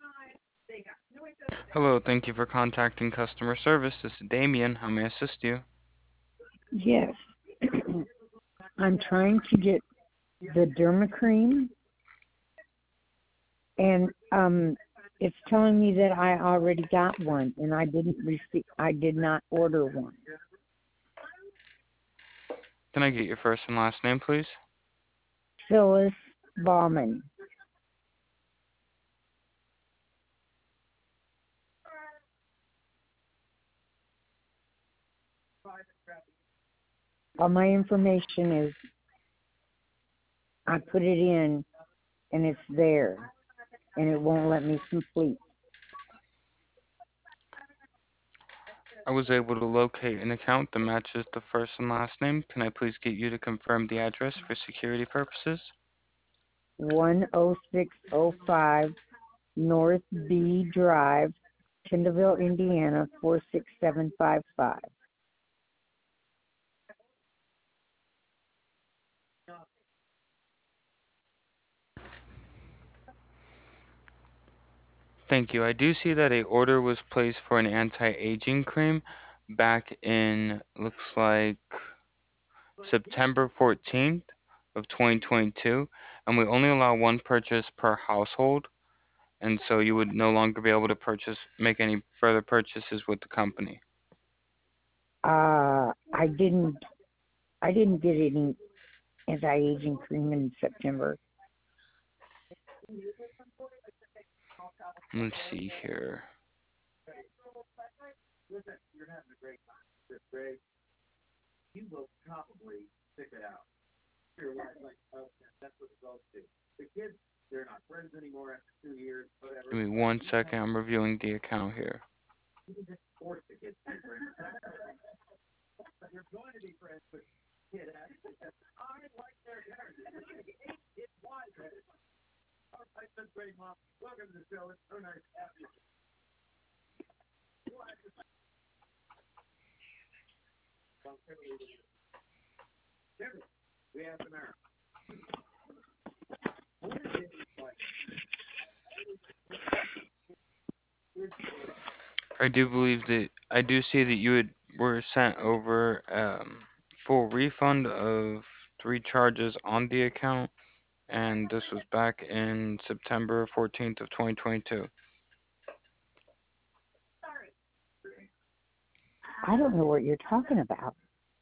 Hello, thank you for contacting customer service. This is Damien. How may I assist you? Yes. I'm trying to get the Derma cream, and it's telling me that I already got one, and I did not order one. Can I get your first and last name, please? Phyllis Bauman. All my information is, I put it in, and it's there, and it won't let me complete. I was able to locate an account that matches the first and last name. Can I please get you to confirm the address for security purposes? 10605 North B Drive, Kendallville, Indiana 46755. Thank you. I do see that a order was placed for an anti-aging cream back in, looks like September 14th of 2022, and we only allow one purchase per household, and so you would no longer be able to make any further purchases with the company. I didn't get any anti-aging cream in September. Let's see here. Give me 1 second. I'm reviewing the account here. I do see that were sent over full refund of three charges on the account, and this was back in September 14th of 2022. I don't know what you're talking about.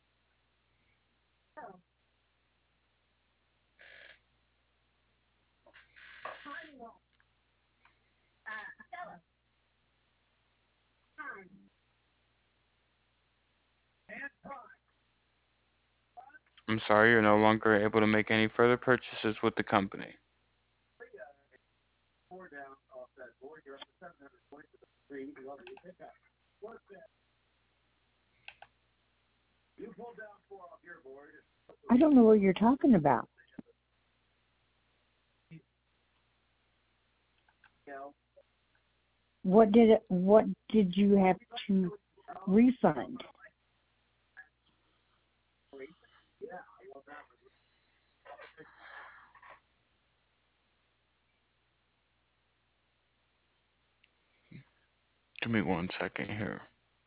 I'm sorry, you're no longer able to make any further purchases with the company. I don't know what you're talking about. What did you have to refund? Give me 1 second here.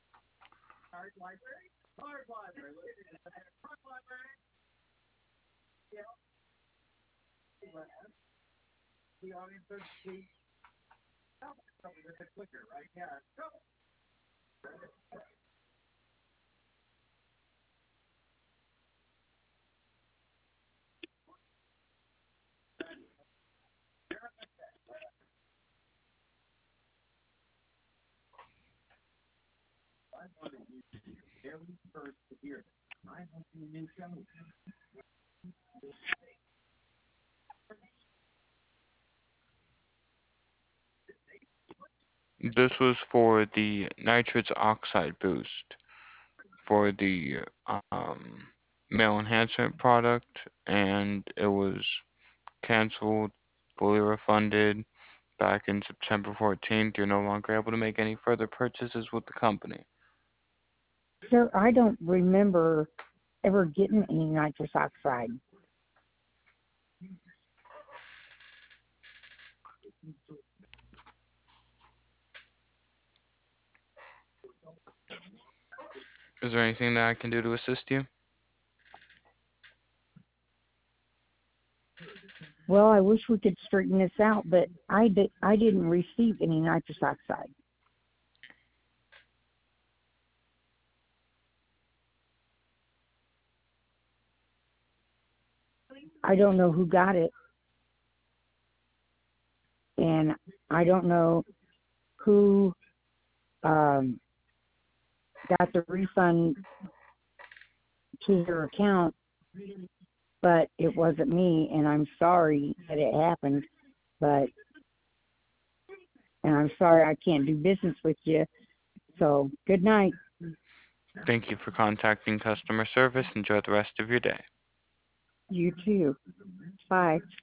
This was for the nitrous oxide boost for the male enhancement product, and it was canceled, fully refunded back in September 14th. You're no longer able to make any further purchases with the company. Sir, I don't remember ever getting any nitrous oxide. Is there anything that I can do to assist you? Well, I wish we could straighten this out, but I didn't receive any nitrous oxide. I don't know who got it, and I don't know who got the refund to their account, but it wasn't me, and I'm sorry that it happened, and I'm sorry I can't do business with you. So, good night. Thank you for contacting customer service. Enjoy the rest of your day. You too. Bye.